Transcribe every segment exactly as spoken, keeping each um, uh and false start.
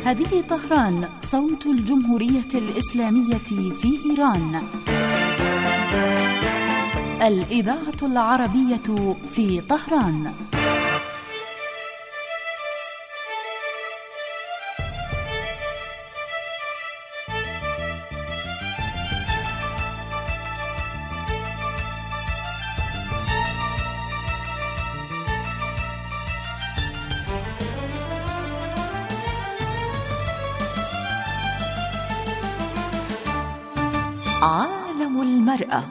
هذه طهران، صوت الجمهورية الإسلامية في إيران. الإذاعة العربية في طهران. عالم المرأة.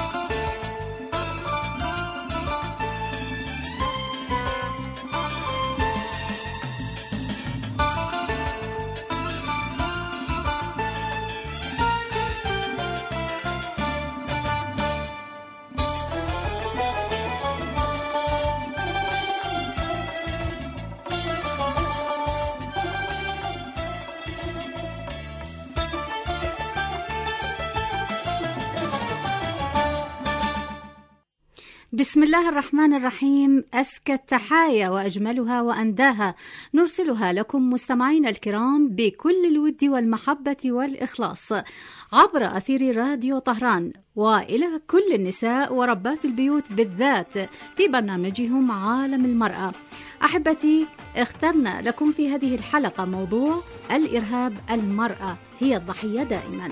بسم الله الرحمن الرحيم. أزكى التحايا وأجملها وأنداها نرسلها لكم مستمعين الكرام بكل الود والمحبة والإخلاص عبر أثير راديو طهران، وإلى كل النساء وربات البيوت بالذات في برنامجهم عالم المرأة. أحبتي، اخترنا لكم في هذه الحلقة موضوع الإرهاب. المرأة هي الضحية دائما.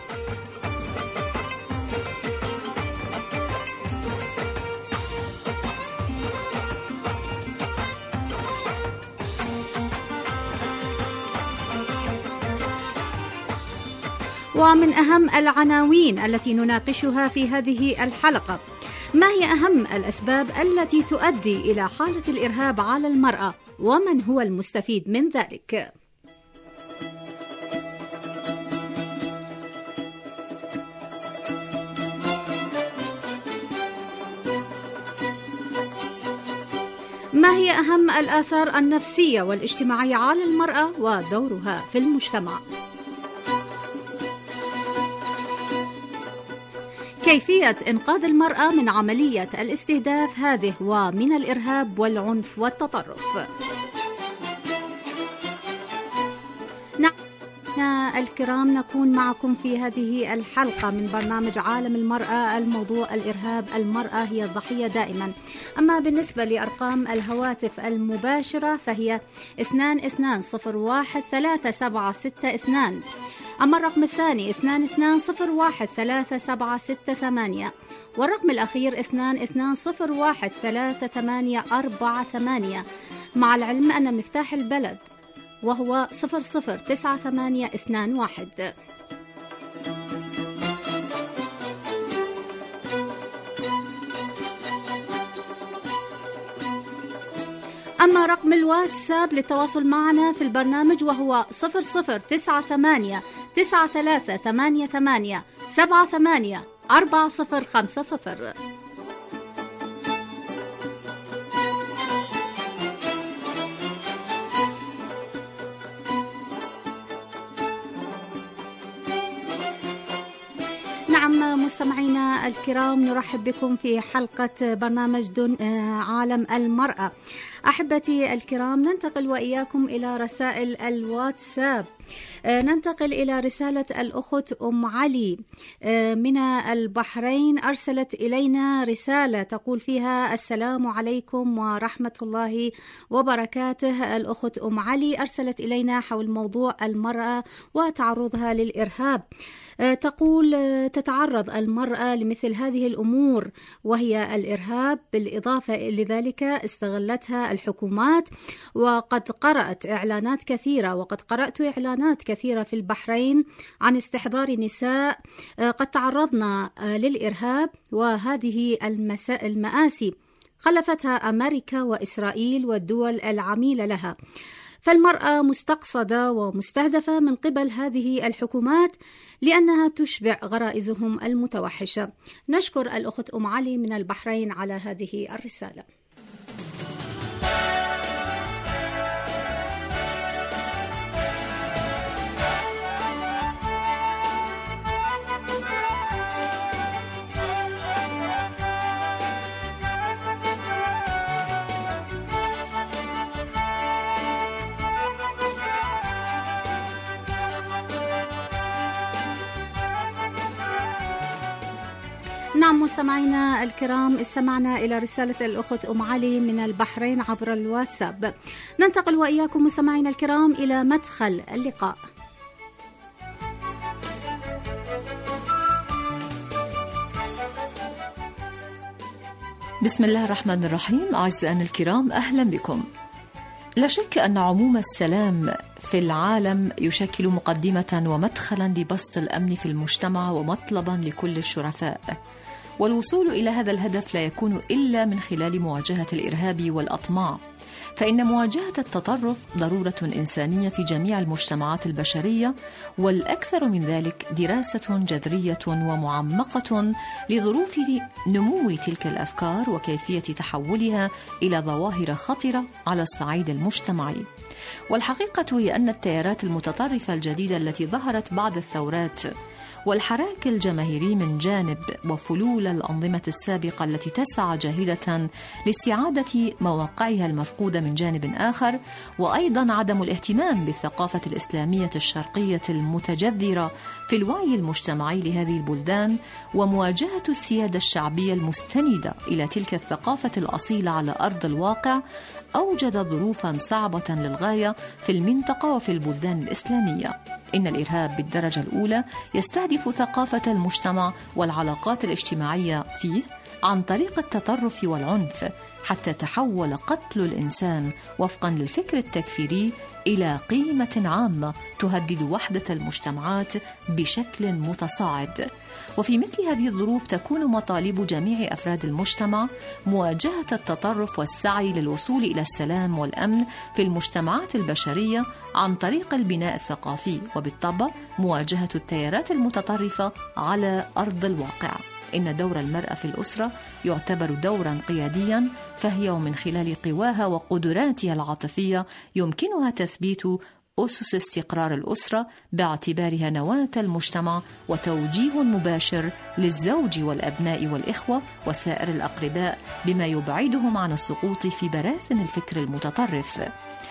ومن أهم العناوين التي نناقشها في هذه الحلقة: ما هي أهم الأسباب التي تؤدي إلى حالة الإرهاب على المرأة، ومن هو المستفيد من ذلك؟ ما هي أهم الآثار النفسية والاجتماعية على المرأة ودورها في المجتمع؟ كيفية إنقاذ المرأة من عملية الاستهداف هذه ومن الإرهاب والعنف والتطرف. نعم الكرام، نكون معكم في هذه الحلقة من برنامج عالم المرأة. الموضوع الإرهاب. المرأة هي الضحية دائما. أما بالنسبة لأرقام الهواتف المباشرة فهي اثنان اثنان صفر واحد ثلاثة سبعة ستة اثنان. أما الرقم الثاني اثنان اثنان صفر واحد ثلاثة سبعة ستة ثمانية، والرقم الأخير اثنان اثنان صفر واحد ثلاثة ثمانية أربعة ثمانية، مع العلم أن مفتاح البلد وهو صفر صفر تسعة ثمانية اثنان واحد. أما رقم الواتساب للتواصل معنا في البرنامج وهو صفر صفر تسعة ثمانية تسعة ثلاثة ثمانية ثمانية سبعة ثمانية أربعة صفر خمسة صفر. نعم مستمعينا الكرام، نرحب بكم في حلقة برنامج دون عالم المرأة. أحبتي الكرام، ننتقل وإياكم إلى رسائل الواتساب. ننتقل إلى رسالة الأخت أم علي من البحرين. أرسلت إلينا رسالة تقول فيها: السلام عليكم ورحمة الله وبركاته. الأخت أم علي أرسلت إلينا حول موضوع المرأة وتعرضها للإرهاب. تقول: تتعرض المرأة لمثل هذه الأمور وهي الإرهاب. بالإضافة لذلك استغلتها الحكومات، وقد قرأت إعلانات كثيرة وقد قرأت إعلانات كثيرة في البحرين عن استحضار نساء قد تعرضنا للإرهاب، وهذه المآسي خلفتها أمريكا وإسرائيل والدول العميلة لها. فالمرأة مستقصدة ومستهدفة من قبل هذه الحكومات لأنها تشبع غرائزهم المتوحشة. نشكر الأخت أم علي من البحرين على هذه الرسالة. نعم مستمعينا الكرام، استمعنا إلى رسالة الأخت أم علي من البحرين عبر الواتساب. ننتقل وإياكم مستمعينا الكرام إلى مدخل اللقاء. بسم الله الرحمن الرحيم. أعزائنا الكرام، أهلا بكم. لا شك أن عموم السلام في العالم يشكل مقدمة ومدخلا لبسط الأمن في المجتمع ومطلبا لكل الشرفاء، والوصول إلى هذا الهدف لا يكون إلا من خلال مواجهة الإرهاب والأطماع، فإن مواجهة التطرف ضرورة إنسانية في جميع المجتمعات البشرية، والأكثر من ذلك دراسة جذرية ومعمقة لظروف نمو تلك الأفكار وكيفية تحولها إلى ظواهر خطرة على الصعيد المجتمعي. والحقيقة هي أن التيارات المتطرفة الجديدة التي ظهرت بعد الثورات والحراك الجماهيري من جانب، وفلول الأنظمة السابقة التي تسعى جاهدة لاستعادة مواقعها المفقودة من جانب آخر، وأيضا عدم الاهتمام بالثقافة الإسلامية الشرقية المتجذرة في الوعي المجتمعي لهذه البلدان، ومواجهة السيادة الشعبية المستندة إلى تلك الثقافة الأصيلة على أرض الواقع، أوجد ظروفا صعبة للغاية في المنطقة وفي البلدان الإسلامية. إن الإرهاب بالدرجة الأولى يستهدف ثقافة المجتمع والعلاقات الاجتماعية فيه عن طريق التطرف والعنف، حتى تحول قتل الإنسان وفقا للفكر التكفيري إلى قيمة عامة تهدد وحدة المجتمعات بشكل متصاعد. وفي مثل هذه الظروف تكون مطالب جميع أفراد المجتمع مواجهة التطرف والسعي للوصول إلى السلام والأمن في المجتمعات البشرية عن طريق البناء الثقافي، وبالطبع مواجهة التيارات المتطرفة على أرض الواقع. إن دور المرأة في الأسرة يعتبر دورا قياديا، فهي ومن خلال قواها وقدراتها العاطفية يمكنها تثبيت أسس استقرار الأسرة باعتبارها نواة المجتمع وتوجيه مباشر للزوج والأبناء والإخوة وسائر الأقرباء، بما يبعدهم عن السقوط في براثن الفكر المتطرف.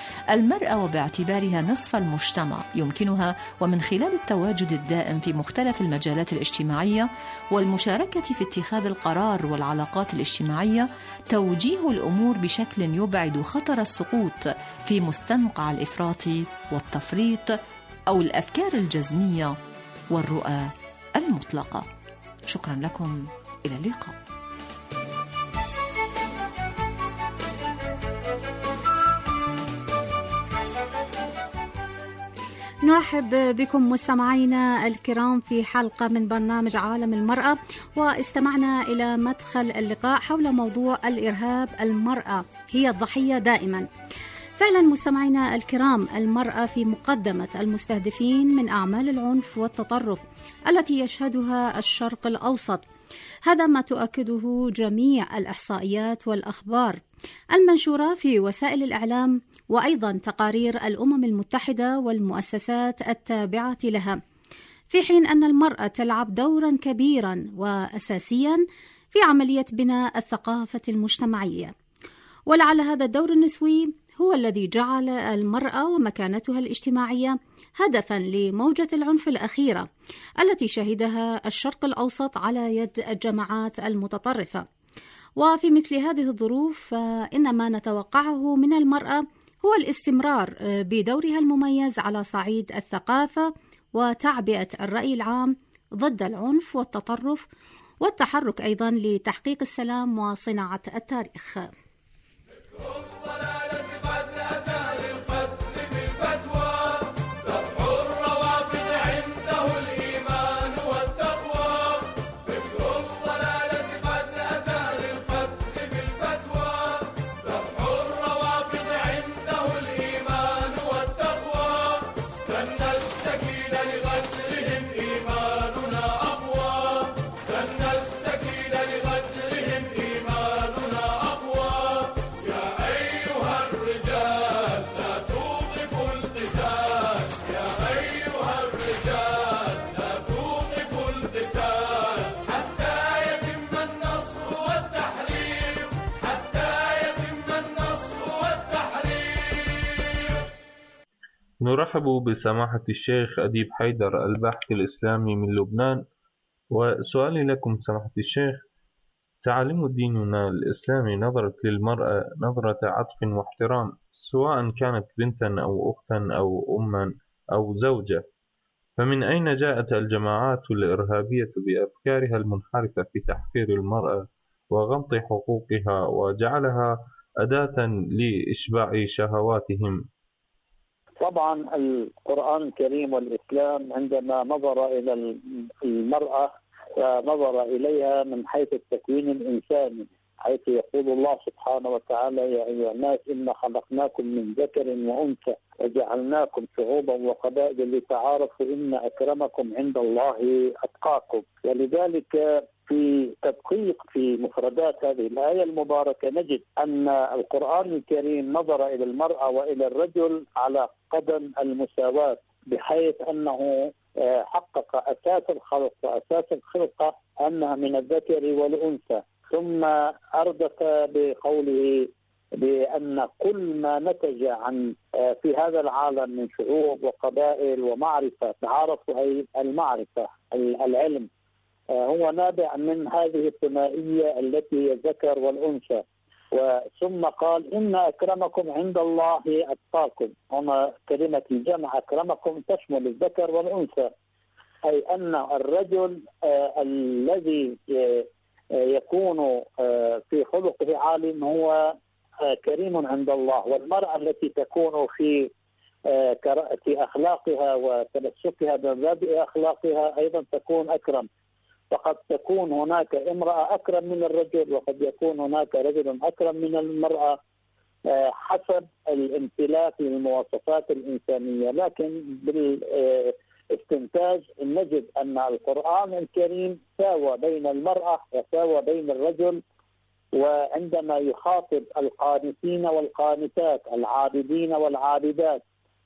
المرأة وباعتبارها نصف المجتمع يمكنها ومن خلال التواجد الدائم في مختلف المجالات الاجتماعية والمشاركة في اتخاذ القرار والعلاقات الاجتماعية توجيه الأمور بشكل يبعد خطر السقوط في مستنقع الإفراط والتفريط أو الأفكار الجزمية والرؤى المطلقة. شكرا لكم، إلى اللقاء. نرحب بكم مستمعينا الكرام في حلقة من برنامج عالم المرأة، واستمعنا إلى مدخل اللقاء حول موضوع الإرهاب. المرأة هي الضحية دائما. فعلا مستمعينا الكرام، المرأة في مقدمة المستهدفين من أعمال العنف والتطرف التي يشهدها الشرق الأوسط. هذا ما تؤكده جميع الإحصائيات والأخبار المنشورة في وسائل الإعلام، وأيضا تقارير الأمم المتحدة والمؤسسات التابعة لها، في حين أن المرأة تلعب دورا كبيرا وأساسيا في عملية بناء الثقافة المجتمعية. ولعل هذا الدور النسوي هو الذي جعل المرأة ومكانتها الاجتماعية هدفا لموجة العنف الأخيرة التي شهدها الشرق الأوسط على يد الجماعات المتطرفة. وفي مثل هذه الظروف فإن ما نتوقعه من المرأة هو الاستمرار بدورها المميز على صعيد الثقافة وتعبئة الرأي العام ضد العنف والتطرف، والتحرك أيضا لتحقيق السلام وصناعة التاريخ. نرحب بسماحة الشيخ أديب حيدر، الباحث الإسلامي من لبنان، وسؤالي لكم سماحة الشيخ، تعاليم ديننا الإسلامي نظرت للمرأة نظرة عطف واحترام، سواء كانت بنتا أو أختا أو أما أو زوجة، فمن أين جاءت الجماعات الإرهابية بأفكارها المنحرفة في تحقير المرأة وغمط حقوقها وجعلها أداة لإشباع شهواتهم؟ طبعا القرآن الكريم والإسلام عندما نظر إلى المرأة نظر إليها من حيث التكوين الإنساني، حيث يقول الله سبحانه وتعالى: يا أيها الناس إنا خلقناكم من ذكر وأنثى وجعلناكم شعوبا وقبائل لتعارفوا إن أكرمكم عند الله أتقاكم. ولذلك في تدقيق في مفردات هذه الآية المباركة نجد أن القرآن الكريم نظر إلى المرأة وإلى الرجل على قدم المساواة، بحيث أنه حقق أساس الخلق وأساس الخلقة أنها من الذكر والأنثى، ثم أردف بقوله بأن كل ما نتج عن في هذا العالم من شعوب وقبائل ومعرفة، تعارف أي المعرفة العلم، هو نابع من هذه الثنائية التي هي الذكر والأنثى. ثم قال: إن أكرمكم عند الله أتقاكم. هنا كلمة الجمع أكرمكم تشمل الذكر والأنثى، أي أن الرجل آه الذي آه يكون آه في خلقه عالٍ هو آه كريم عند الله، والمرأة التي تكون في آه في أخلاقها وتمسكها بمبادئ أخلاقها أيضا تكون أكرم. فقد تكون هناك امرأة أكرم من الرجل، وقد يكون هناك رجل أكرم من المرأة حسب الامتلاك للمواصفات الإنسانية. لكن بالاستنتاج نجد أن القرآن الكريم ساوى بين المرأة وساوى بين الرجل، وعندما يخاطب القانتين والقانتات، العابدين والعابدات،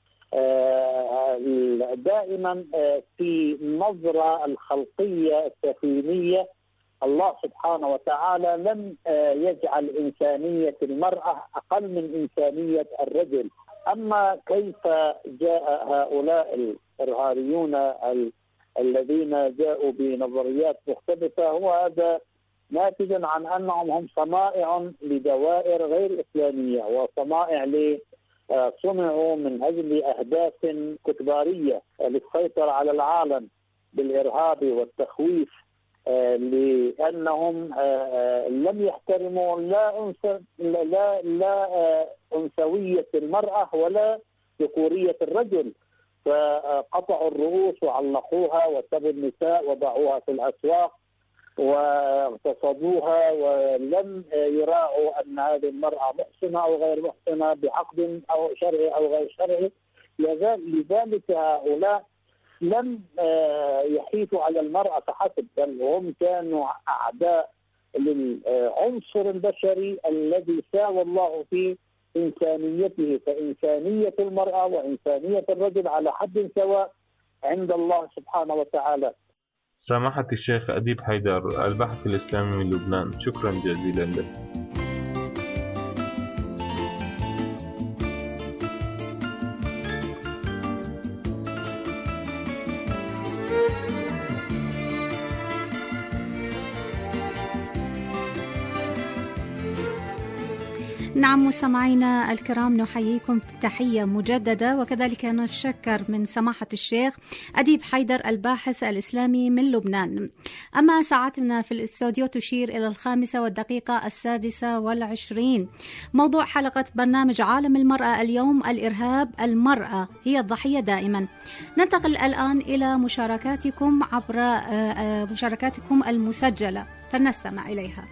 دائما في النظرة الخلقية التكوينية الله سبحانه وتعالى لم يجعل إنسانية المرأة أقل من إنسانية الرجل. أما كيف جاء هؤلاء الإرهابيون الذين جاءوا بنظريات مختلفة، هو هذا ناتج عن أنهم هم صنائع لدوائر غير إسلامية، وصنائع ل صنعوا من أجل أهداف كتبارية للسيطرة على العالم بالإرهاب والتخويف، لأنهم لم يحترموا لا أنثى لا لا أنثوية المرأة ولا ذكورية الرجل، فقطعوا الرؤوس وعلقوها وسبوا النساء وضعوها في الأسواق واغتصبوها، ولم يراعوا أن هذه المرأة محسنة أو غير محسنة بعقد أو شرعي أو غير شرعي. لذلك هؤلاء لم يحيطوا على المرأة فحسب، بل هم كانوا أعداء للعنصر البشري الذي ساوى الله في إنسانيته، فإنسانية المرأة وإنسانية الرجل على حد سواء عند الله سبحانه وتعالى. سماحة الشيخ أديب حيدر، الباحث الإسلامي من لبنان، شكرا جزيلا لك. نعم مستمعينا الكرام، نحييكم تحية مجددة، وكذلك نتشكر من سماحة الشيخ أديب حيدر الباحث الإسلامي من لبنان. أما ساعتنا في الاستوديو تشير إلى الخامسة والدقيقة السادسة والعشرين. موضوع حلقة برنامج عالم المرأة اليوم: الإرهاب، المرأة هي الضحية دائما. ننتقل الآن إلى مشاركاتكم عبر مشاركاتكم المسجلة، فلنستمع إليها.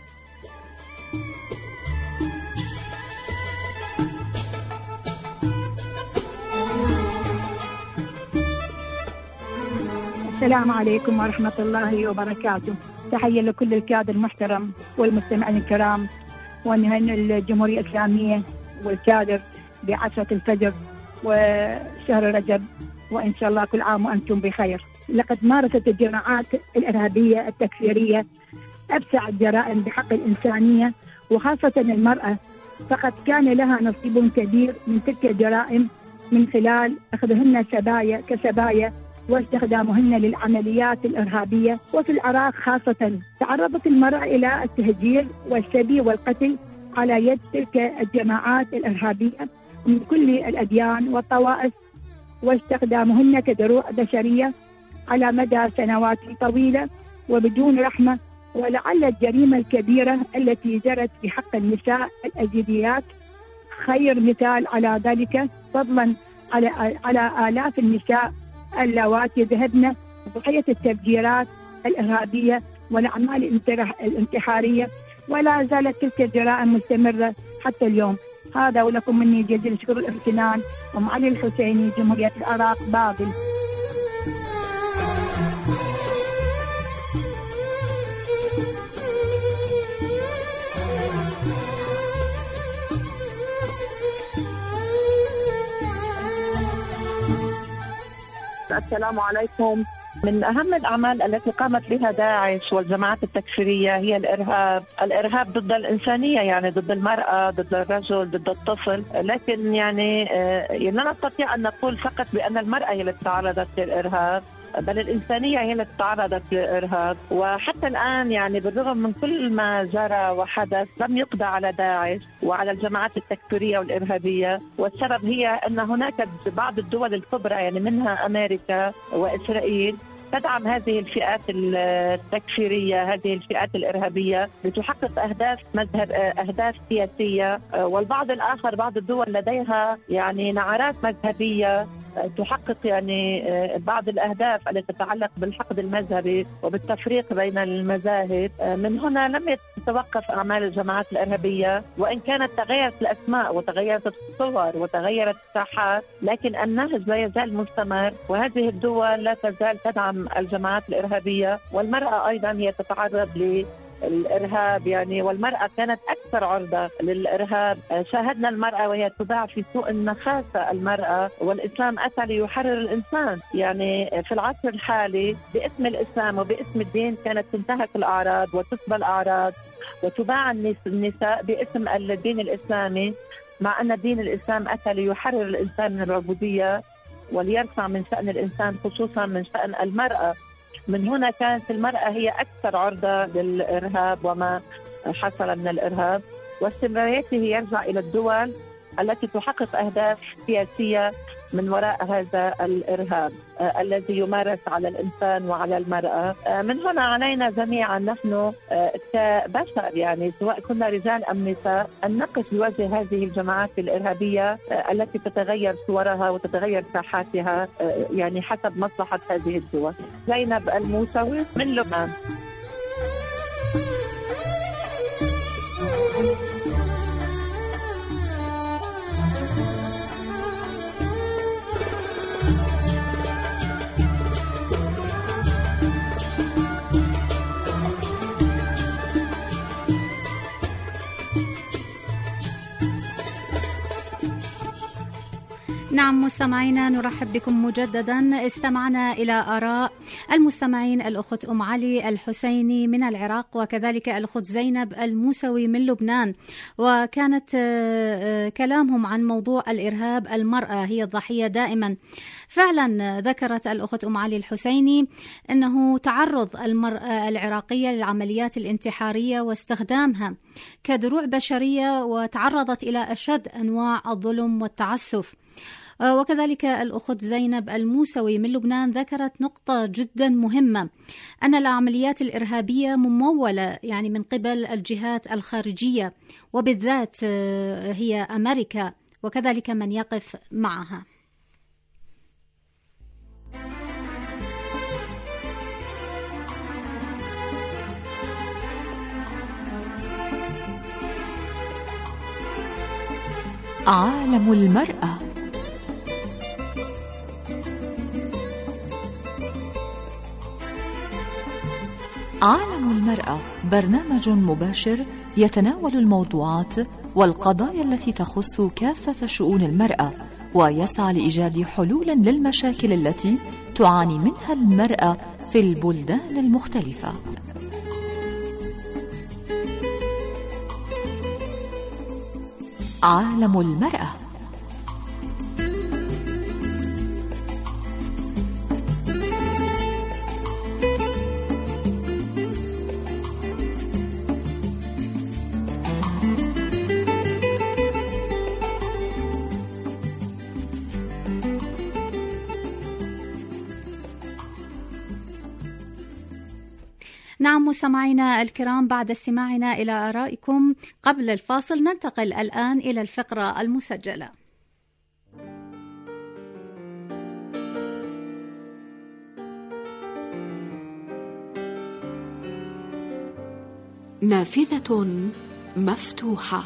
السلام عليكم ورحمة الله وبركاته. تحية لكل الكادر المحترم والمستمعين الكرام، ونهنئ الجمهورية الإسلامية والكادر بعشرة الفجر وشهر رجب، وإن شاء الله كل عام وأنتم بخير. لقد مارست الجماعات الإرهابية التكفيرية أبشع الجرائم بحق الإنسانية وخاصة المرأة، فقد كان لها نصيب كبير من تلك الجرائم من خلال أخذهن سبايا كسبايا واستخدامهن للعمليات الإرهابية. وفي العراق خاصة تعرضت المرأة إلى التهجير والسبي والقتل على يد تلك الجماعات الإرهابية من كل الأديان والطوائف، واستخدامهن كدروع بشرية على مدى سنوات طويلة وبدون رحمة. ولعل الجريمة الكبيرة التي جرت في حق النساء الأزيديات خير مثال على ذلك، فضلا على على آلاف النساء اللواتي ذهبن ضحية التفجيرات الإرهابية والأعمال الانتحارية، ولا زالت تلك الجرائم مستمرة حتى اليوم. هذا ولكم مني جزيل الشكر والامتنان. أم علي الحسيني، جمهورية العراق، بابل. السلام عليكم. من أهم الأعمال التي قامت بها داعش والجماعات التكفيرية هي الإرهاب. الإرهاب ضد الإنسانية، يعني ضد المرأة، ضد الرجل، ضد الطفل. لكن يعني لا نستطيع أن نقول فقط بأن المرأة هي التي تعرضت للإرهاب، بل الإنسانية هي التي تعرضت للإرهاب. وحتى الآن يعني بالرغم من كل ما جرى وحدث لم يقضى على داعش وعلى الجماعات التكفيرية والإرهابية. والسبب هي أن هناك بعض الدول الكبرى يعني منها أمريكا وإسرائيل تدعم هذه الفئات التكفيرية، هذه الفئات الإرهابية لتحقق أهداف مذهب أهداف سياسية. والبعض الآخر بعض الدول لديها يعني نعرات مذهبية تحقق يعني بعض الأهداف التي تتعلق بالحقد المذهبي وبالتفريق بين المذاهب. من هنا لم تتوقف أعمال الجماعات الإرهابية، وإن كانت تغيرت الأسماء وتغيرت الصور وتغيرت الساحات، لكن النهج لا يزال مستمر، وهذه الدول لا تزال تدعم الجماعات الإرهابية. والمرأة أيضا هي تتعرض للإرهاب يعني، والمرأة كانت أكثر عرضة للإرهاب. شاهدنا المرأة وهي تباع في سوق النخاسة المرأة، والإسلام أتى ليحرر الإنسان. يعني في العصر الحالي باسم الإسلام وباسم الدين كانت تنتهك الأعراض وتسبى الأعراض وتباع النساء باسم الدين الإسلامي، مع أن الدين الإسلام أتى ليحرر الإنسان من العبودية وليرفع من شأن الإنسان خصوصا من شأن المرأة. من هنا كانت المرأة هي أكثر عرضة للإرهاب وما حصل من الإرهاب، واستمراريته يرجع إلى الدول التي تحقق أهداف سياسية من وراء هذا الإرهاب آه الذي يمارس على الإنسان وعلى المرأة. آه من هنا علينا جميعا نحن آه كبشر يعني سواء كنا رجال أم نساء أن نقف بوجه هذه الجماعات الإرهابية آه التي تتغير صورها وتتغير ساحاتها آه يعني حسب مصلحة هذه الدول. زينب الموسوي من لبنان. نعم مستمعينا، نرحب بكم مجددا. استمعنا إلى آراء المستمعين الأخت أم علي الحسيني من العراق، وكذلك الأخت زينب الموسوي من لبنان، وكانت كلامهم عن موضوع الإرهاب. المرأة هي الضحية دائما. فعلا ذكرت الأخت أم علي الحسيني أنه تعرض المرأة العراقية للعمليات الانتحارية واستخدامها كدروع بشرية، وتعرضت إلى أشد أنواع الظلم والتعسف. وكذلك الأخت زينب الموسوي من لبنان ذكرت نقطة جدا مهمة، أن العمليات الإرهابية ممولة يعني من قبل الجهات الخارجية، وبالذات هي أمريكا وكذلك من يقف معها. عالم المرأة. عالم المرأة برنامج مباشر يتناول الموضوعات والقضايا التي تخص كافة شؤون المرأة، ويسعى لإيجاد حلول للمشاكل التي تعاني منها المرأة في البلدان المختلفة. عالم المرأة. نعم مستمعينا الكرام، بعد استماعنا إلى آرائكم قبل الفاصل ننتقل الآن إلى الفقرة المسجلة. نافذة مفتوحة.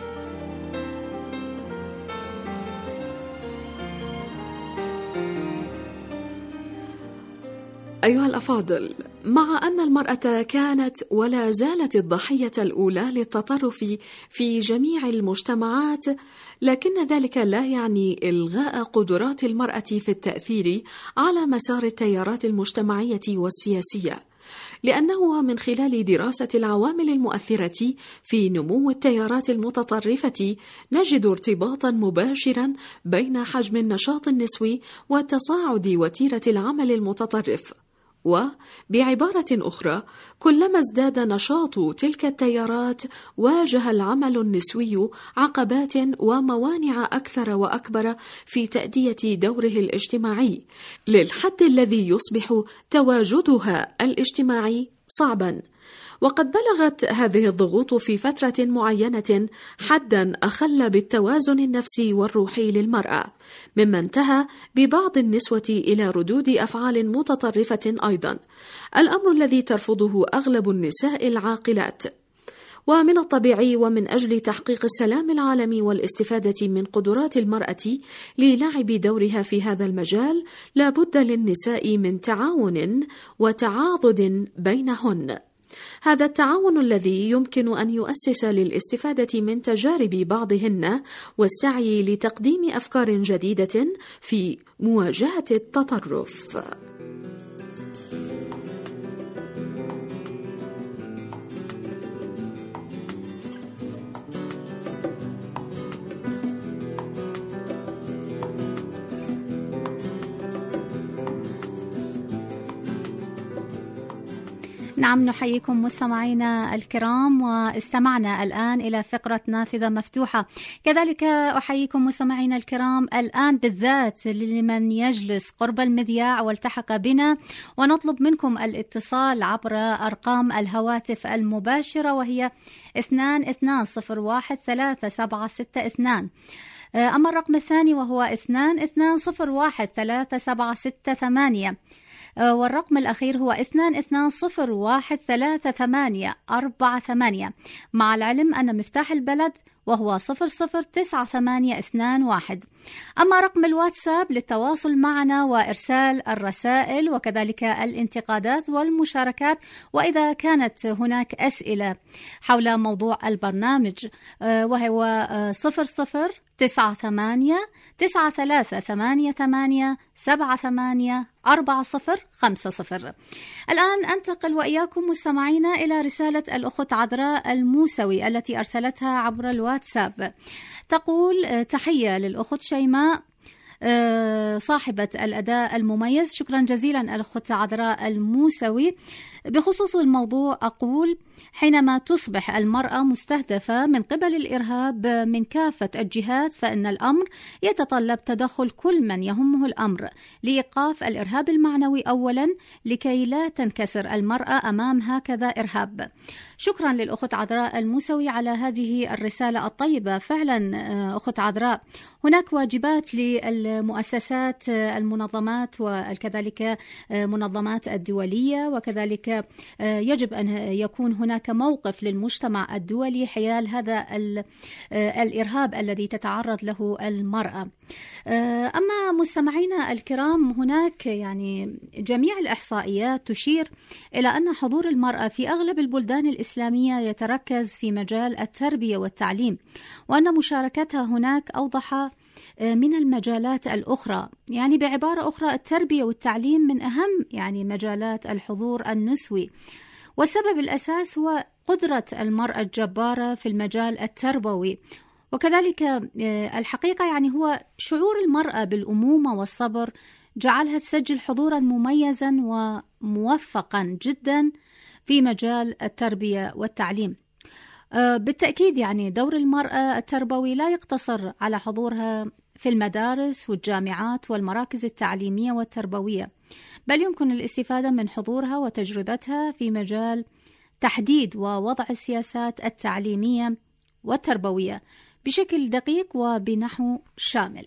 أيها الأفاضل، مع أن المرأة كانت ولا زالت الضحية الأولى للتطرف في جميع المجتمعات، لكن ذلك لا يعني إلغاء قدرات المرأة في التأثير على مسار التيارات المجتمعية والسياسية، لأنه من خلال دراسة العوامل المؤثرة في نمو التيارات المتطرفة نجد ارتباطا مباشرا بين حجم النشاط النسوي وتصاعد وتيرة العمل المتطرف. وبعبارة أخرى، كلما ازداد نشاط تلك التيارات واجه العمل النسوي عقبات وموانع أكثر وأكبر في تأدية دوره الاجتماعي، للحد الذي يصبح تواجدها الاجتماعي صعبا. وقد بلغت هذه الضغوط في فترة معينة حدا أخل بالتوازن النفسي والروحي للمرأة، مما انتهى ببعض النسوة إلى ردود أفعال متطرفة أيضا، الأمر الذي ترفضه أغلب النساء العاقلات. ومن الطبيعي ومن أجل تحقيق السلام العالمي والاستفادة من قدرات المرأة للعب دورها في هذا المجال، لا بد للنساء من تعاون وتعاضد بينهن. هذا التعاون الذي يمكن أن يؤسس للاستفادة من تجارب بعضهن والسعي لتقديم أفكار جديدة في مواجهة التطرف. نعم، نحييكم مستمعينا الكرام، واستمعنا الآن إلى فقرة نافذة مفتوحة. كذلك أحييكم مستمعينا الكرام الآن بالذات لمن يجلس قرب المذياع والتحق بنا، ونطلب منكم الاتصال عبر أرقام الهواتف المباشرة، وهي اثنان اثنان صفر واحد ثلاثة سبعة ستة اثنان. أما الرقم الثاني وهو اثنان اثنان صفر واحد ثلاثة سبعة ستة ثمانية، والرقم الأخير هو اثنان اثنان صفر واحد ثلاثة ثمانية أربعة ثمانية، مع العلم أن مفتاح البلد وهو صفر صفر تسعة ثمانية اثنان واحد. أما رقم الواتساب للتواصل معنا وإرسال الرسائل وكذلك الانتقادات والمشاركات، وإذا كانت هناك أسئلة حول موضوع البرنامج، وهو صفر صفر تسعة ثمانية تسعة ثلاثة ثمانية ثمانية سبعة ثمانية أربعة صفر خمسة صفر. الآن أنتقل وإياكم مستمعينا إلى رسالة الأخت عذراء الموسوي التي أرسلتها عبر الواتساب. تقول: تحية للأخت شيماء صاحبة الأداء المميز. شكرا جزيلا الأخت عذراء الموسوي. بخصوص الموضوع أقول: حينما تصبح المرأة مستهدفة من قبل الإرهاب من كافة الجهات، فإن الأمر يتطلب تدخل كل من يهمه الأمر لإيقاف الإرهاب المعنوي أولا، لكي لا تنكسر المرأة أمام هكذا إرهاب. شكرا للأخت عذراء الموسوي على هذه الرسالة الطيبة. فعلا أخت عذراء، هناك واجبات للمؤسسات المنظمات وكذلك منظمات الدولية، وكذلك يجب أن يكون هناك موقف للمجتمع الدولي حيال هذا الإرهاب الذي تتعرض له المرأة. أما مستمعينا الكرام، هناك يعني جميع الإحصائيات تشير إلى أن حضور المرأة في أغلب البلدان الإسلامية يتركز في مجال التربية والتعليم، وأن مشاركتها هناك أوضح من المجالات الأخرى. يعني بعبارة أخرى، التربية والتعليم من أهم يعني مجالات الحضور النسوي، والسبب الأساس هو قدرة المرأة الجبارة في المجال التربوي، وكذلك الحقيقة يعني هو شعور المرأة بالأمومة والصبر جعلها تسجل حضورا مميزا وموفقا جدا في مجال التربية والتعليم. بالتأكيد يعني دور المرأة التربوي لا يقتصر على حضورها في المدارس والجامعات والمراكز التعليمية والتربوية، بل يمكن الاستفادة من حضورها وتجربتها في مجال تحديد ووضع السياسات التعليمية والتربوية بشكل دقيق وبنحو شامل.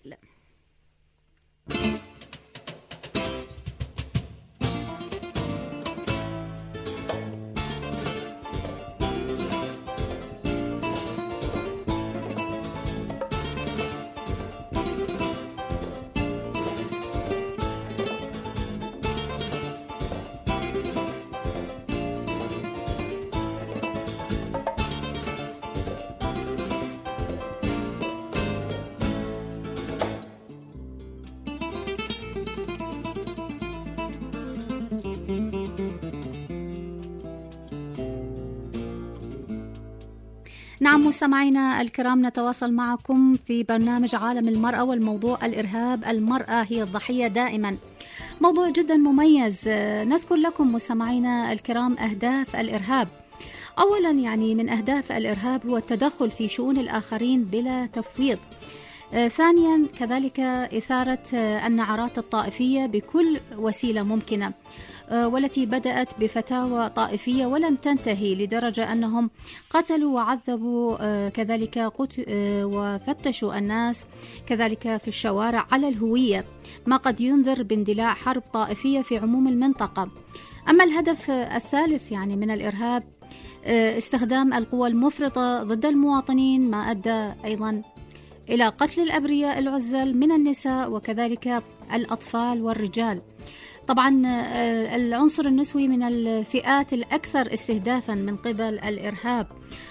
نعم مستمعينا الكرام، نتواصل معكم في برنامج عالم المرأة، والموضوع الإرهاب، المرأة هي الضحية دائما. موضوع جدا مميز. نذكر لكم مستمعينا الكرام أهداف الإرهاب. أولا يعني من أهداف الإرهاب هو التدخل في شؤون الآخرين بلا تفويض. آه، ثانيا كذلك إثارة آه، النعرات الطائفية بكل وسيلة ممكنة، آه، والتي بدأت بفتاوى طائفية ولم تنتهي لدرجة أنهم قتلوا وعذبوا آه، كذلك قتل آه، وفتشوا الناس كذلك في الشوارع على الهوية، ما قد ينذر باندلاع حرب طائفية في عموم المنطقة. أما الهدف الثالث يعني من الإرهاب استخدام القوى المفرطة ضد المواطنين، ما أدى أيضا إلى قتل الأبرياء العزل من النساء وكذلك الأطفال والرجال. طبعا العنصر النسوي من الفئات الأكثر استهدافا من قبل الإرهاب.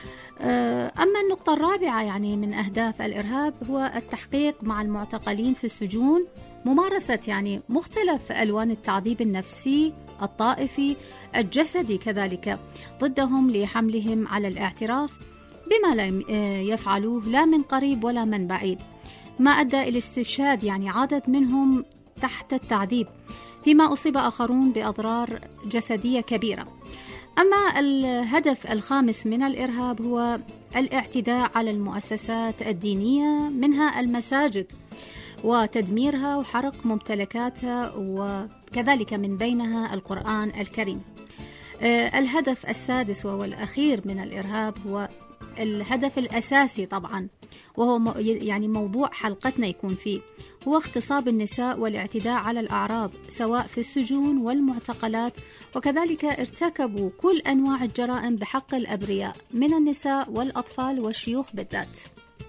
أما النقطة الرابعة يعني من أهداف الإرهاب هو التحقيق مع المعتقلين في السجون، ممارسة يعني مختلف ألوان التعذيب النفسي الطائفي الجسدي كذلك ضدهم لحملهم على الاعتراف بما لا يفعلوه لا من قريب ولا من بعيد، ما أدى إلى استشهاد يعني عدد منهم تحت التعذيب، فيما أصيب آخرون بأضرار جسدية كبيرة. أما الهدف الخامس من الإرهاب هو الاعتداء على المؤسسات الدينية منها المساجد وتدميرها وحرق ممتلكاتها وكذلك من بينها القرآن الكريم. الهدف السادس وهو الأخير من الإرهاب هو الهدف الأساسي طبعا، وهو يعني موضوع حلقتنا يكون فيه، هو اغتصاب النساء والاعتداء على الأعراض سواء في السجون والمعتقلات، وكذلك ارتكبوا كل أنواع الجرائم بحق الأبرياء من النساء والأطفال والشيوخ بالذات.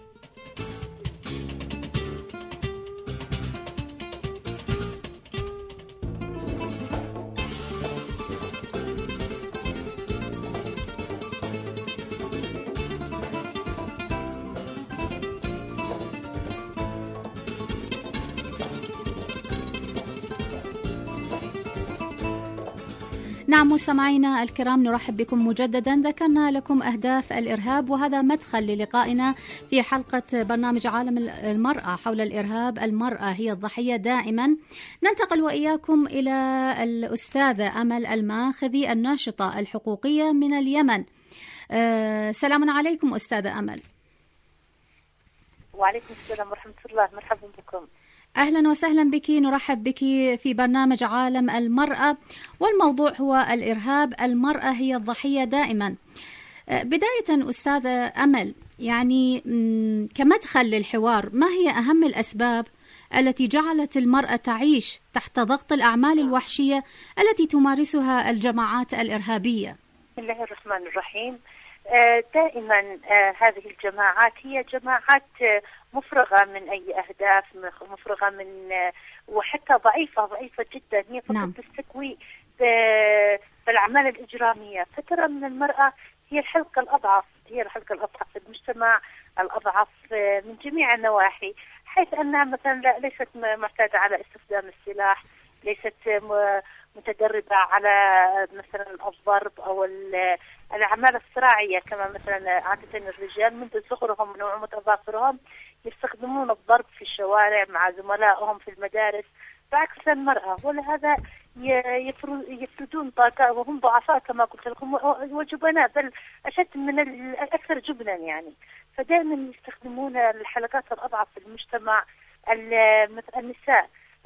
نعم مستمعينا الكرام، نرحب بكم مجددا. ذكرنا لكم أهداف الإرهاب، وهذا مدخل للقائنا في حلقة برنامج عالم المرأة حول الإرهاب، المرأة هي الضحية دائما. ننتقل وإياكم إلى الأستاذة أمل الماخذي الناشطة الحقوقية من اليمن. أه سلام عليكم أستاذة أمل. وعليكم السلام ورحمة الله، مرحبا بكم. أهلا وسهلا بك، نرحب بك في برنامج عالم المرأة، والموضوع هو الإرهاب، المرأة هي الضحية دائما. بداية أستاذة أمل، يعني كمدخل للحوار، ما هي أهم الأسباب التي جعلت المرأة تعيش تحت ضغط الأعمال الوحشية التي تمارسها الجماعات الإرهابية؟ بسم الله الرحمن الرحيم. دائما هذه الجماعات هي جماعات مفرغة من أي أهداف، مفرغة من وحتى ضعيفة ضعيفة جدا، هي فقط نعم. تستكوي بالأعمال الإجرامية. فترى من المرأة هي الحلقة الأضعف، هي الحلقة الأضعف في المجتمع، الأضعف من جميع النواحي، حيث أنها مثلا ليست معتادة على استخدام السلاح، ليست متدربة على مثلا الضرب أو الأعمال الصراعية كما مثلا عادة الرجال منذ صغرهم من نعومة أظافرهم يستخدمون الضرب في الشوارع مع زملائهم في المدارس، بعكس المرأة. ولهذا يفردون طاقة وهم ضعفاء كما قلت لكم وجبناء، بل أشد من الأكثر جبنا يعني. فدائما يستخدمون الحلقات الأضعف في المجتمع، النساء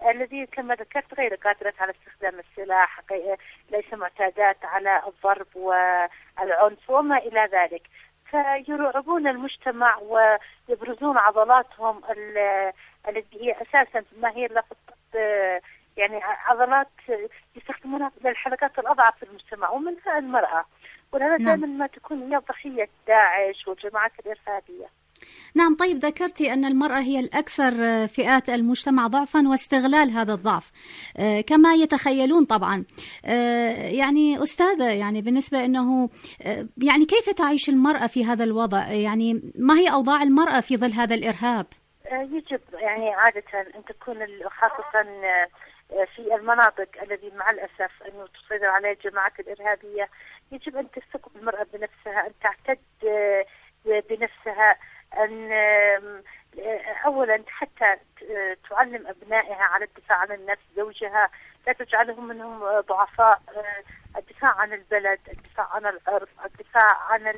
الذي كما ذكرت غير قادرة على استخدام السلاح، ليس معتادات على الضرب والعنف وما إلى ذلك، فيرعبون المجتمع ويبرزون عضلاتهم التي هي أساسا ما هي لقطة يعني عضلات يستخدمونها للحلقات الأضعف في المجتمع ومنها المرأة، ولهذا نعم. دائما ما تكون هي ضحية داعش والجماعات الإرهابية. نعم. طيب ذكرتي أن المرأة هي الأكثر فئات المجتمع ضعفا واستغلال هذا الضعف كما يتخيلون طبعا. يعني أستاذة، يعني بالنسبة أنه يعني كيف تعيش المرأة في هذا الوضع؟ يعني ما هي أوضاع المرأة في ظل هذا الإرهاب؟ يجب يعني عادة أن تكون خاصة في المناطق التي مع الأسف أنه تسيطر عليها الجماعات الإرهابية، يجب أن تستقبل المرأة بنفسها، أن تعتد بنفسها، أن أولا حتى تعلم أبنائها على الدفاع عن النفس، زوجها لا تجعلهم منهم ضعفاء، الدفاع عن البلد، الدفاع عن الأرض، الدفاع عن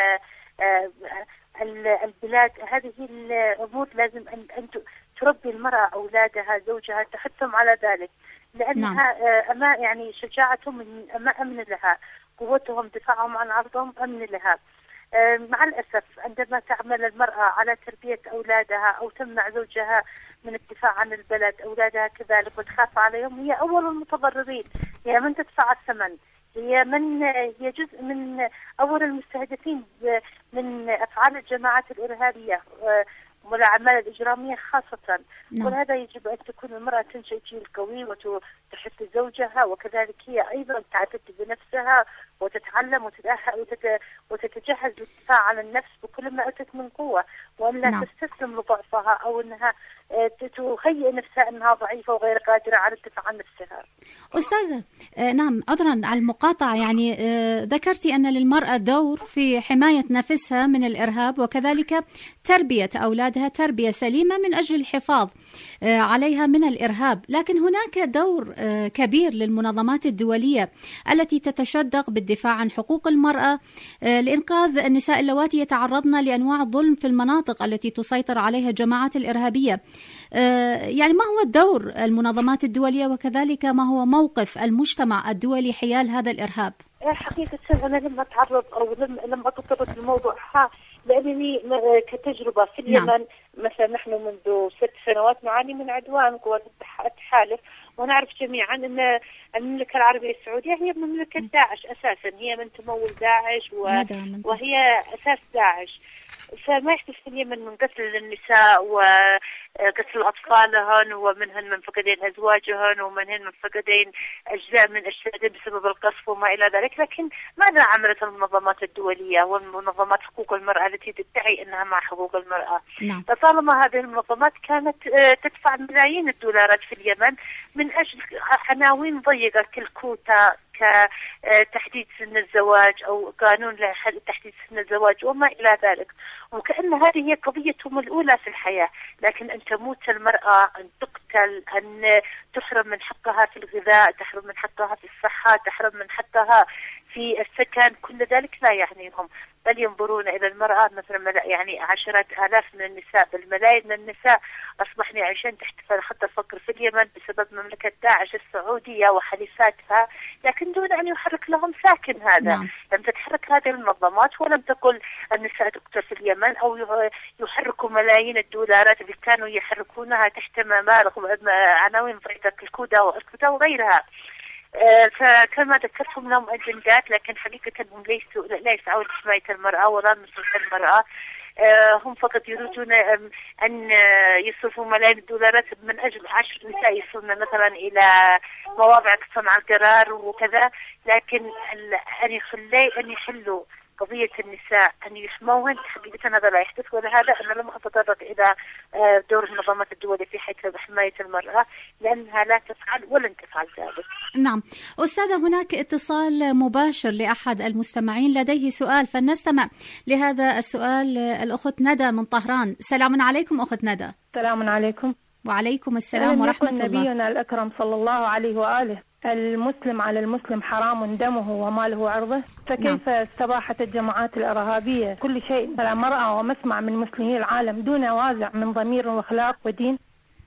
البلاد. هذه الأمور لازم أن تربي المرأة أولادها، زوجها، تحثهم على ذلك، لأنها أما يعني شجاعتهم أما أمن لها، قوتهم دفاعهم عن عرضهم أمن لها. مع الأسف عندما تعمل المرأة على تربية أولادها أو تمنع زوجها من الدفاع عن البلد، أولادها كذلك، وتخاف عليهم، هي أول المتضررين، هي من تدفع الثمن، هي من هي جزء من أول المستهدفين من أفعال الجماعات الإرهابية والأعمال الإجرامية خاصة. نعم. ولهذا يجب أن تكون المرأة تنشئ جيل قوي وتحث زوجها، وكذلك هي أيضا تعتد بنفسها وتتعلم وتتأهل وتتجهز للدفاع عن النفس بكل ما أتت من قوة، وأن لا نعم. تستسلم لضعفها أو أنها تهيئ نفسها أنها ضعيفة وغير قادرة على الدفاع عن نفسها. أستاذة، نعم عذرا على المقاطعة، يعني ذكرتي أن للمرأة دور في حماية نفسها من الإرهاب وكذلك تربية أولادها تربية سليمة من أجل الحفاظ عليها من الإرهاب، لكن هناك دور كبير للمنظمات الدولية التي تتشدق بالدفاع عن حقوق المرأة لإنقاذ النساء اللواتي يتعرضن لأنواع الظلم في المناطق التي تسيطر عليها الجماعات الإرهابية. يعني ما هو دور المنظمات الدولية وكذلك ما هو موقف المجتمع الدولي حيال هذا الإرهاب؟ حقيقة أنا لم أتعرض أو لم لم أتطرق للموضوع ها لأنني كتجربة في اليمن. نعم. مثلا نحن منذ ست سنوات نعاني من عدوان قوات التحالف، ونعرف جميعا أن المملكة العربية السعودية هي مملكة داعش أساسا، هي من تمول داعش و... وهي أساس داعش. فما يحدث في اليمن من قتل للنساء وقتل أطفالهن، ومنهن من فقدين أزواجهن، ومنهن من فقدين أجزاء من أجسادهم بسبب القصف وما إلى ذلك. لكن ماذا عملت المنظمات الدولية والمنظمات حقوق المرأة التي تدعي أنها مع حقوق المرأة؟ نعم. لطالما هذه المنظمات كانت تدفع ملايين الدولارات في اليمن من أجل عناوين ضيقة كالكوتا، كتحديد سن الزواج أو قانون لتحديد سن الزواج وما إلى ذلك، وكأن هذه هي قضيتهم الأولى في الحياة. لكن أن تموت المرأة، أن تقتل، أن تحرم من حقها في الغذاء، تحرم من حقها في الصحة، تحرم من حقها في السكن، كل ذلك لا يعنيهم، بل ينظرون إلى المرأة مثلا يعني عشرات آلاف من النساء بل ملايين من النساء أصبحن يعيشون تحت خط الفقر في اليمن بسبب مملكة داعش السعودية وحليفاتها، لكن دون أن يحرك لهم ساكن هذا. نعم. لم تتحرك هذه المنظمات ولم تقل النساء تقتل في اليمن أو يحركوا ملايين الدولارات اللي كانوا يحركونها تحت مبالغ عناوين ضيقة كالكودا وأسكوتا وغيرها. فكما ذكرتهم لهم أجندات، لكن حقيقة هم ليسوا لا يسعوا لحماية المرأة ولا نصرة المرأة. هم فقط يريدون أن يصرفوا ملايين الدولارات من أجل عشر نساء يصلن مثلا إلى مواضع صنع القرار وكذا، لكن أن يخلي أن يحلوا قضية النساء أن يحموهن حقيقة هذا لا يحدث. ولهذا أنا لم أتطرق إلى دور المنظمات الدولية في حماية المرأة لأنها لا تفعل ولن تفعل ذلك. نعم. أستاذة، هناك اتصال مباشر لأحد المستمعين لديه سؤال، فلنستمع لهذا السؤال. الأخت ندى من طهران. سلام عليكم أخت ندى. سلام عليكم. وعليكم السلام ورحمة الله. نبينا الأكرم صلى الله عليه وآله المسلم على المسلم حرام دمه وماله عرضه، فكيف نعم. استباحت الجماعات الإرهابية كل شيء على مرأة ومسمع من مسلمي العالم دون وازع من ضمير وأخلاق ودين؟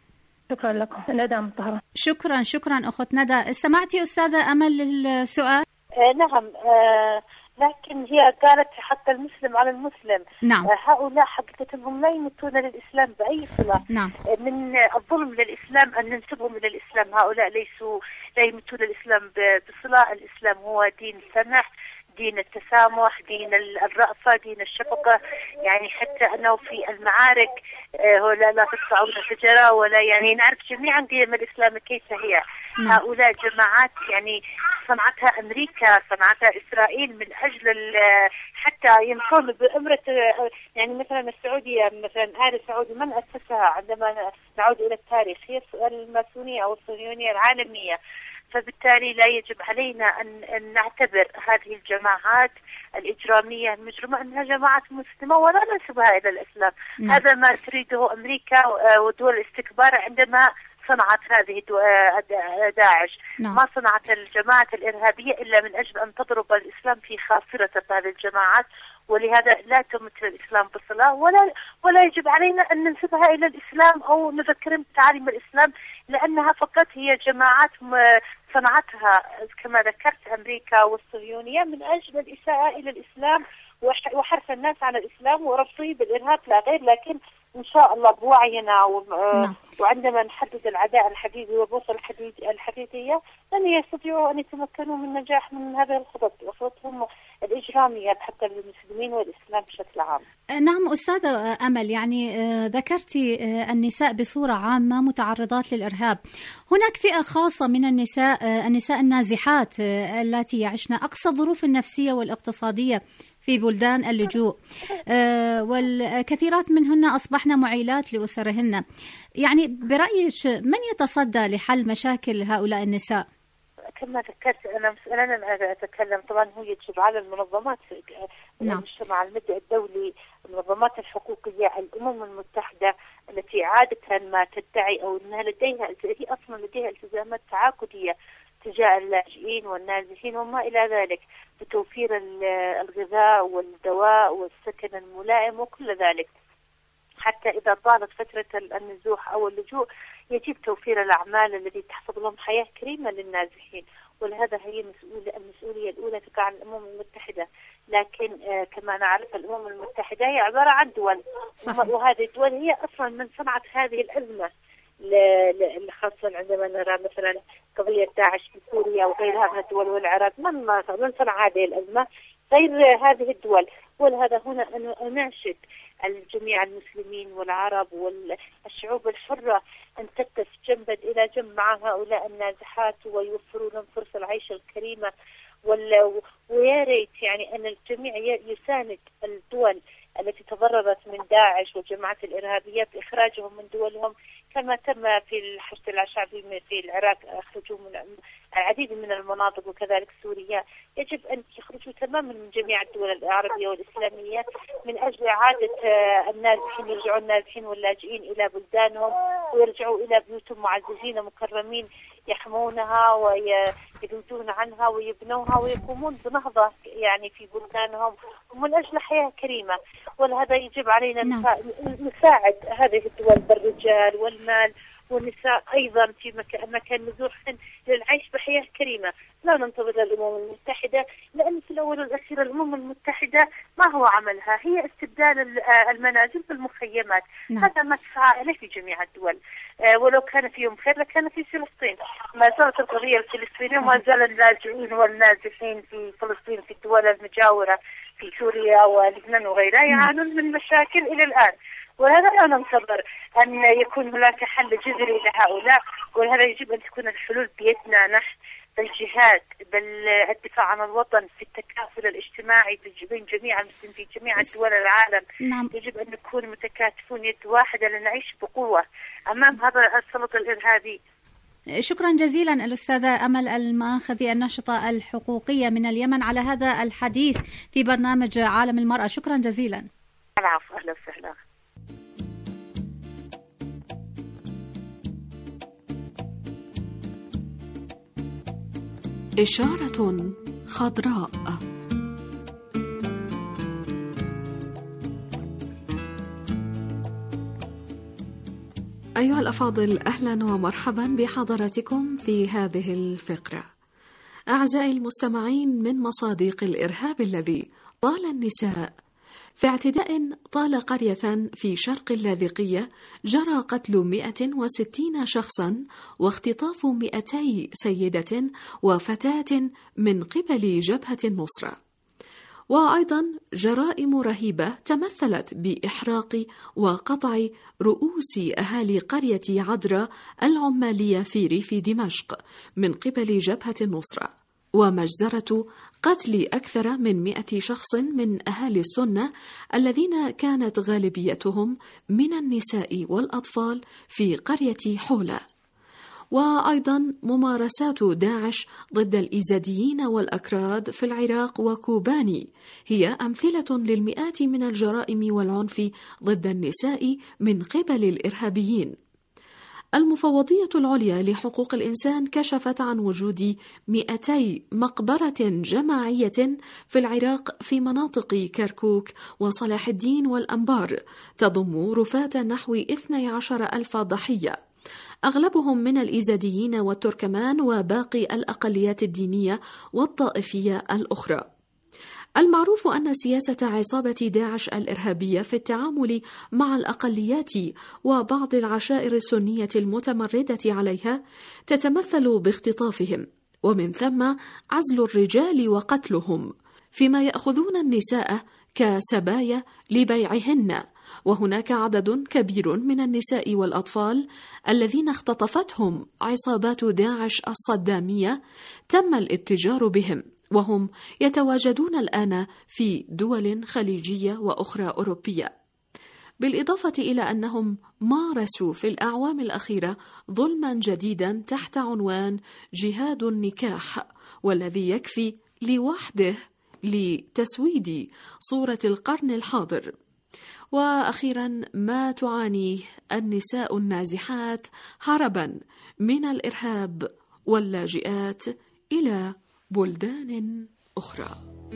شكرا لكم. ندى مطهرة. شكرا شكرا أخت ندى. استمعتي أستاذة أمل للسؤال؟ آه نعم، آه لكن هي قالت حتى المسلم على المسلم. نعم. آه هؤلاء حقيقة هم لا يمتون للإسلام بأي صلة. نعم. آه من الظلم للإسلام أن ننسبهم إلى الإسلام. هؤلاء ليسوا لا يمتون الإسلام بصلة. الإسلام هو دين سمح، دين التسامح، دين الرأفة، دين الشفقة. يعني حتى أنه في المعارك آه لا, لا تقطعون الشجرة، ولا يعني نعرف جميعا دين الإسلام كيف هي. نعم. هؤلاء جماعات يعني صنعتها أمريكا، صنعتها إسرائيل من أجل حتى ينقلوا بأمرة. يعني مثلا السعودية، مثلا آل سعودي من أسسها؟ عندما نعود إلى التاريخ هي الماسونية أو الصهيونية العالمية. فبالتالي لا يجب علينا أن, أن نعتبر هذه الجماعات الإجرامية المجرمة أنها جماعات مسلمة ولا ننسبها إلى الإسلام. م. هذا ما تريده أمريكا ودول الاستكبار عندما صنعت هذه داعش. نعم. ما صنعت الجماعات الإرهابية إلا من أجل أن تضرب الإسلام في خاصرة هذه الجماعات، ولهذا لا تمثل الإسلام بصلة، ولا ولا يجب علينا أن ننسبها إلى الإسلام أو نذكرهم بتعاليم الإسلام، لأنها فقط هي جماعات صنعتها كما ذكرت أمريكا والصهيونية من أجل الإساءة إلى الإسلام وحرص الناس على الإسلام ورفضه بالإرهاب لا غير. لكن إن شاء الله بوعينا و... نعم. وعندما نحدد العداء الحقيقي والبوصلة الحقيقية لن يستطيعوا أن يتمكنوا من نجاح من هذه الخطط وخططهم الإجرامية حتى للمسلمين والإسلام بشكل عام. نعم أستاذة أمل، يعني ذكرتي النساء بصورة عامة متعرضات للإرهاب. هناك فئة خاصة من النساء، النساء النازحات التي يعشن أقصى الظروف النفسية والاقتصادية في بلدان اللجوء، والكثيرات منهن أصبحن معيلات لأسرهن. يعني برأيك من يتصدى لحل مشاكل هؤلاء النساء؟ كما ذكرت أنا مسألة أتكلم طبعا هو يجب على المنظمات نعم. المجتمع المدني الدولي، المنظمات الحقوقية، الأمم المتحدة التي عادة ما تدعي أو أنها لديها هي أصلا لديها التزامات تعاقدية تجاه اللاجئين والنازحين وما إلى ذلك، بتوفير الغذاء والدواء والسكن الملائم وكل ذلك. حتى إذا طالت فترة النزوح أو اللجوء يجب توفير الأعمال التي تحفظ لهم حياة كريمة للنازحين، ولهذا هي المسؤولية, المسؤولية الأولى تقع على الأمم المتحدة. لكن آه كما نعرف الأمم المتحدة هي عبارة عن دول، صحيح. وهذه الدول هي أصلا من صنعت هذه الأزمة، خاصة عندما نرى مثلا قضية داعش في سوريا وغيرها من الدول والعراق، من من صنع هذه الأزمة غير هذه الدول. ولهذا هنا أنا أناشد الجميع المسلمين والعرب والشعوب الحرة أن تقف جنبا إلى جنب مع هؤلاء النازحات ويوفروا لهم فرصة العيش الكريمة. ويا ريت يعني أن الجميع يساند الدول التي تضررت من داعش والجماعات الإرهابية بإخراجهم من دولهم، كما تم في الحشد الشعبي في العراق، أخرجوا من العديد من المناطق، وكذلك سوريا. يجب أن يخرجوا تماما من جميع الدول العربية والإسلامية من أجل إعادة النازحين، يرجعوا النازحين واللاجئين إلى بلدانهم ويرجعوا إلى بيوتهم معززين مكرمين يحمونها ويجودون عنها ويبنونها ويقومون بنهضة يعني في بلدانهم من أجل حياة كريمة. ولهذا يجب علينا نعم. نساعد هذه الدول بالرجال والمال والنساء أيضا في مكان, مكان نزوحهن للعيش بحياة كريمة. لا ننتظر الأمم المتحدة، لأن في الأول والأخير الأمم المتحدة ما هو عملها؟ هي استبدال المنازل بالمخيمات. نعم. هذا ما تسعى إليه في جميع الدول. أه ولو كان فيهم خير لكان في فلسطين. ما زالت القضية الفلسطينية وما زال اللاجئين والنازحين في فلسطين في الدول المجاورة في سوريا ولبنان وغيرها يعانون من مشاكل إلى الآن. وهذا لا ننتظر أن يكون هناك حل جذري لهؤلاء، ولهذا يجب أن تكون الحلول بيدنا نحن، بالجهاد، بالدفاع عن الوطن، في التكافل الاجتماعي بين جميع المسلمين في جميع الدول العالم. نعم. يجب أن نكون متكاتفون يد واحدة لنعيش بقوة أمام هذا السلط الإرهابي. شكرا جزيلا الأستاذة أمل الماخذي الناشطة الحقوقية من اليمن على هذا الحديث في برنامج عالم المرأة. شكرا جزيلا. العفو، أهلا وسهلا. إشارة خضراء. أيها الأفاضل، أهلا ومرحبا بحضراتكم في هذه الفقرة. أعزائي المستمعين، من مصادق الإرهاب الذي طال النساء، في اعتداء طال قرية في شرق اللاذقية جرى قتل مئة وستين شخصا واختطاف مئتي سيدة وفتاة من قبل جبهة النصرة. وأيضا جرائم رهيبة تمثلت بإحراق وقطع رؤوس أهالي قرية عذرا العمالية في ريف دمشق من قبل جبهة النصرة، ومجزرة قتل أكثر من مئة شخص من أهالي السنة الذين كانت غالبيتهم من النساء والأطفال في قرية حولة. وأيضا ممارسات داعش ضد الإيزيديين والأكراد في العراق وكوباني هي أمثلة للمئات من الجرائم والعنف ضد النساء من قبل الإرهابيين. المفوضية العليا لحقوق الإنسان كشفت عن وجود مئتي مقبرة جماعية في العراق في مناطق كركوك وصلاح الدين والأنبار تضم رفاة نحو اثني عشر ألف ضحية، أغلبهم من الإيزيديين والتركمان وباقي الأقليات الدينية والطائفية الأخرى. المعروف أن سياسة عصابة داعش الإرهابية في التعامل مع الأقليات وبعض العشائر السنية المتمردة عليها تتمثل باختطافهم، ومن ثم عزل الرجال وقتلهم، فيما يأخذون النساء كسبايا لبيعهن. وهناك عدد كبير من النساء والأطفال الذين اختطفتهم عصابات داعش الصدامية تم الاتجار بهم، وهم يتواجدون الآن في دول خليجية وأخرى أوروبية. بالإضافة إلى أنهم مارسوا في الأعوام الأخيرة ظلما جديدا تحت عنوان جهاد النكاح، والذي يكفي لوحده لتسويد صورة القرن الحاضر. وأخيرا، ما تعانيه النساء النازحات هربا من الإرهاب واللاجئات إلى بلدان أخرى.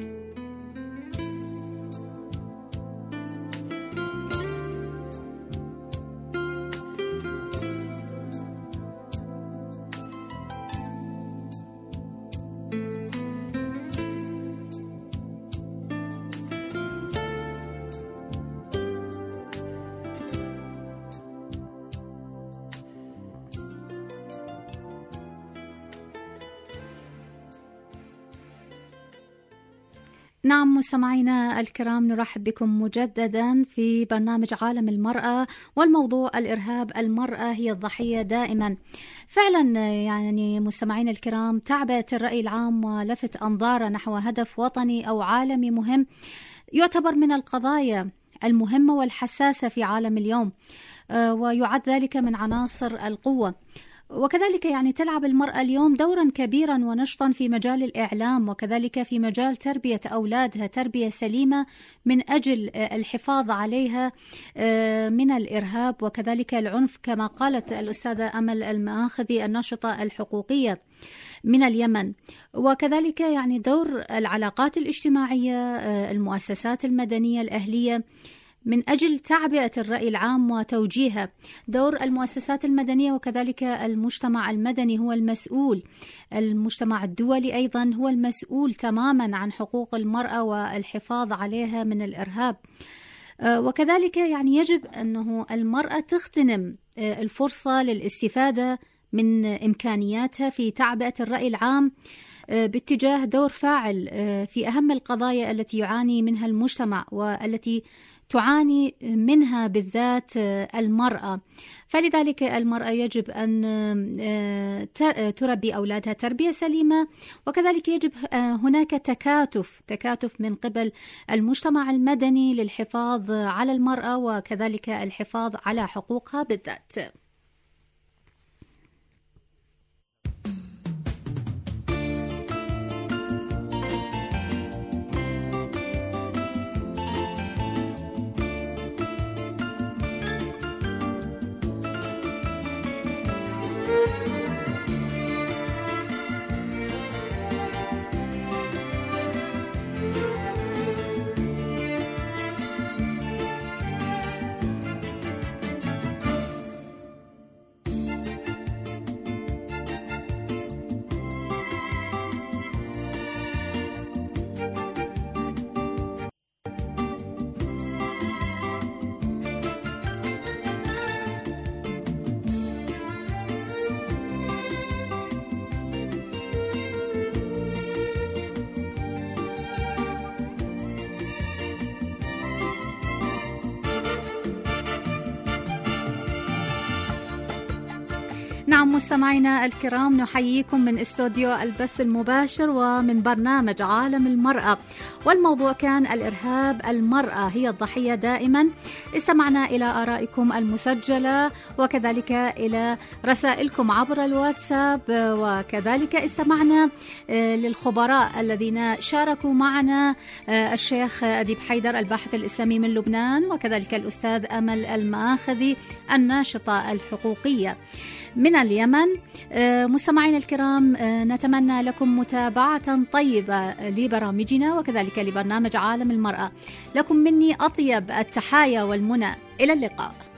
نعم مستمعينا الكرام، نرحب بكم مجددا في برنامج عالم المرأة، والموضوع الإرهاب. المرأة هي الضحية دائما. فعلا يعني مستمعينا الكرام، تعبئة الرأي العام ولفت أنظار نحو هدف وطني أو عالمي مهم يعتبر من القضايا المهمة والحساسة في عالم اليوم، ويعد ذلك من عناصر القوة. وكذلك يعني تلعب المرأة اليوم دورا كبيرا ونشطا في مجال الإعلام، وكذلك في مجال تربية أولادها تربية سليمة من أجل الحفاظ عليها من الإرهاب وكذلك العنف، كما قالت الأستاذة أمل المآخذي الناشطة الحقوقية من اليمن. وكذلك يعني دور العلاقات الاجتماعية، المؤسسات المدنية الأهلية من أجل تعبئة الرأي العام وتوجيهه. دور المؤسسات المدنية وكذلك المجتمع المدني هو المسؤول، المجتمع الدولي أيضا هو المسؤول تماما عن حقوق المرأة والحفاظ عليها من الإرهاب. وكذلك يعني يجب أنه المرأة تغتنم الفرصة للاستفادة من إمكانياتها في تعبئة الرأي العام باتجاه دور فاعل في أهم القضايا التي يعاني منها المجتمع والتي تعاني منها بالذات المرأة. فلذلك المرأة يجب أن تربي أولادها تربية سليمة، وكذلك يجب هناك تكاتف تكاتف من قبل المجتمع المدني للحفاظ على المرأة وكذلك الحفاظ على حقوقها بالذات. نعم مستمعينا الكرام، نحييكم من استوديو البث المباشر ومن برنامج عالم المرأة، والموضوع كان الإرهاب. المرأة هي الضحية دائما. استمعنا إلى آرائكم المسجلة وكذلك إلى رسائلكم عبر الواتساب، وكذلك استمعنا للخبراء الذين شاركوا معنا، الشيخ أديب حيدر الباحث الإسلامي من لبنان، وكذلك الأستاذ أمل المآخذي الناشطة الحقوقية من اليمن. مستمعين الكرام، نتمنى لكم متابعة طيبة لبرامجنا وكذلك لبرنامج عالم المرأة. لكم مني أطيب التحايا والمنى، إلى اللقاء.